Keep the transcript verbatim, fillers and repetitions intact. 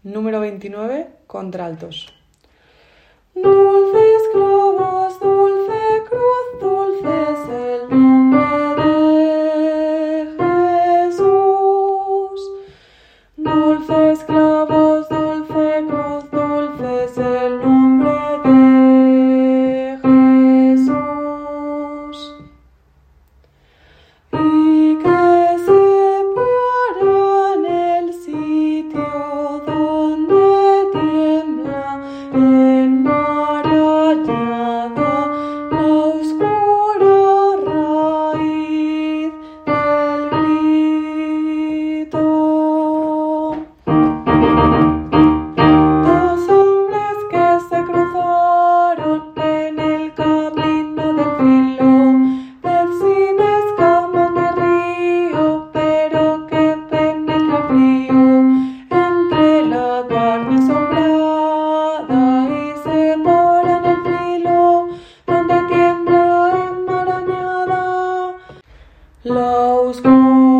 Número veintinueve. Contraltos. Dulces clavos, dulce cruz, dulce es el nombre de Jesús. Dulces clavos, dulce cruz, dulce es el nombre de Jesús. Y que se para en el sitio donde tiembla enmarañada la oscura raíz del grito. Dos hombres que se cruzaron en el camino del filo, sin escamas de río, pero que penetra frío entre la carne asombrada y se para en el filo donde tiembla enmarañada la oscura.